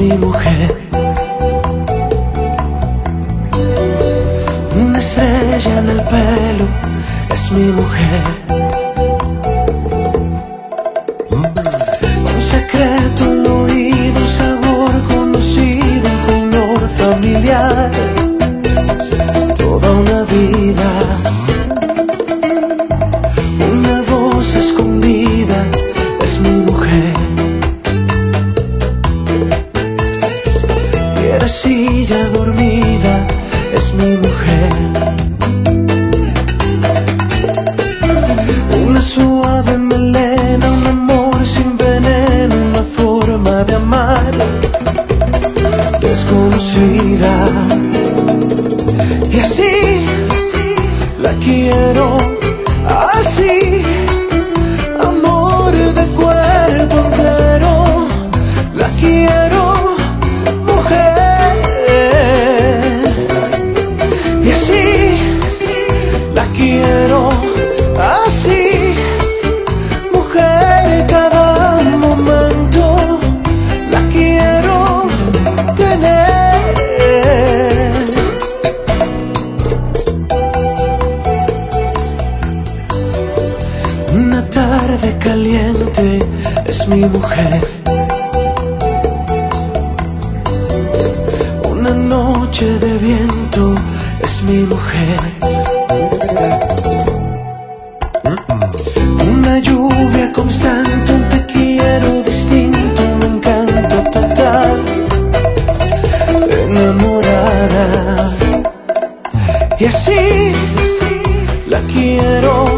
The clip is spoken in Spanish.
mi mujer. Una estrella en el pelo es mi mujer. Un secreto en el oído, un sabor conocido, un color familiar. Toda una vida, una voz escondida es mi mujer. Silla dormida es mi mujer. Una suave melena, un amor sin veneno, una forma de amar desconocida. Y así la quiero, así, amor de cuerpo entero. La quiero, quiero así, mujer, cada momento la quiero tener. Una tarde caliente es mi mujer. Una noche de viento es mi mujer. Una lluvia constante, un te quiero distinto, un encanto total, enamorada. Y así la quiero.